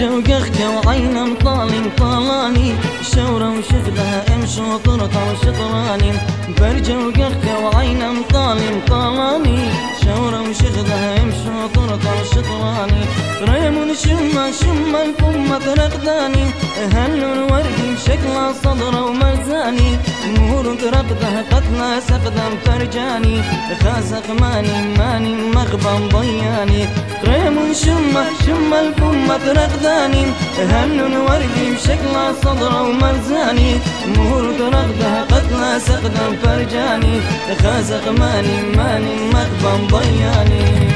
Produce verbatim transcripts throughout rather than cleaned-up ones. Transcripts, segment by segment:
برجة وقخكة وعين مطالي مطالاني شورة وشغلها امشي وطرطة وشطراني برجة وقخكة وعين مطالي مطالاني شورة وشغلها امشي وطرطة وشطراني ريم شمة شمة الفمة ترقداني هل الوردي بشكلها صدرة ومرزاني مهور رقدها قتلها سقدم فرجاني خازق ماني ماني مغبى ضياني ريم شمة شمة الفمة ترقداني هل الوردي بشكلها صدرة ومرزاني مهور رقدها قتلها سقدم فرجاني خازق ماني ماني مغبى ضياني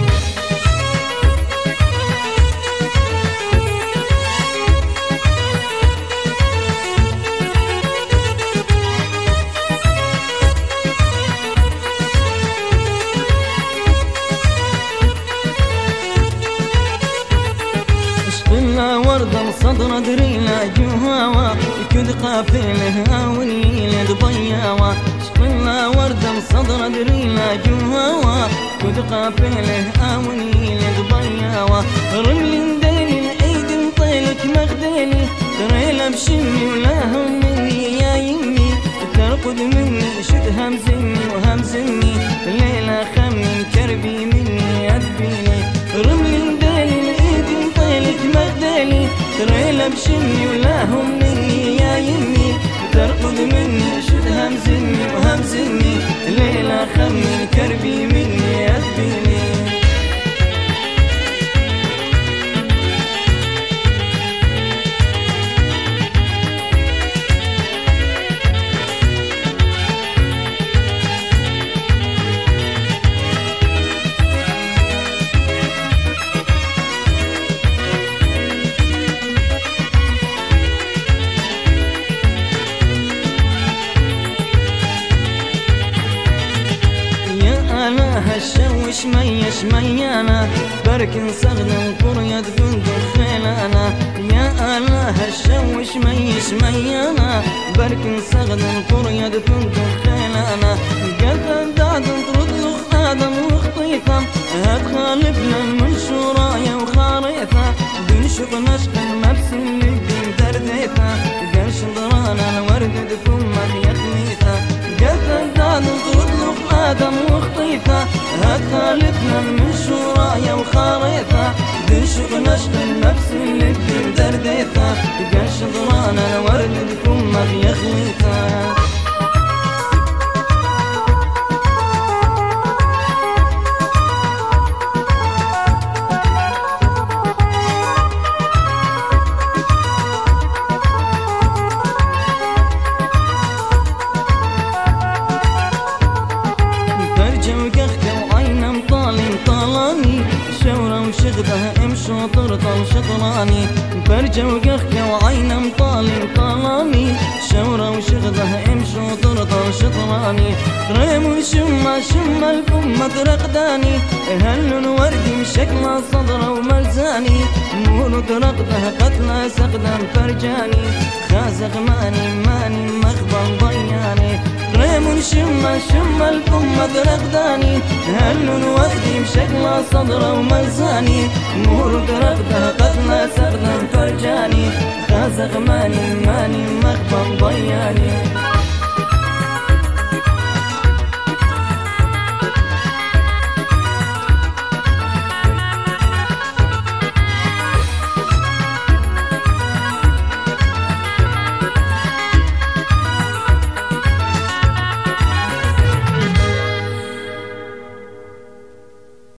وردة صدر درينا جهاوة كد قافلها والليل ضياوة شفنا وردة صدر درينا جهاوة كد قافلها والليل ضياوة رمل ديلي ايد طيلك مغديلي تريلا بشمي ولا هم مني يا يمي ترقد مني شد همزني وهمزني الليلة خمي كربي مني أدبيني رمل ديلي ايد طيلك مغديلي تريلا بشمي ولا هم مني يا يمي ترقد مني شد همزني وهمزني الليلة خمي كربي مني أدبيني هالشوش ميش ميانا بركن صغنا قرية بندق خيلانا يا الله هالشوش ميش ميانا بركن صغنا قرية بندق خيلانا قد دعد ترد لخ آدم وخطيفة هاد خالفنا من شرايا وخاريثة بنشق نشق مبسم للدين درديثة قرش ضرانا الورد دفمك يخليثة قد دعد ترد لخ آدم وخطيفة هاد خالفنا من شرايا وخاريثة بنشق نشق النفس اللي بدين درديثة قرش ضرانا الورد دفمك يخليثة شغدها امشي وطرطل شطراني فرجة وقخكة وعين مطالي مطالاني شورة وشغدها امشي وطرطل شطراني ريم وشمة شمة الفمة ترقداني هل الوردي بشكلها صدرة ومرزاني مور ترقدها قتلها سقدم فرجاني خازق ماني ماني مخبى ضياني ريم شمة شمة الفمة ترقداني هل الوردي بشكلها صدرة ومرزاني مور ترقدها قتلها سقدم فرجاني خازق ماني ماني مخبى ضياني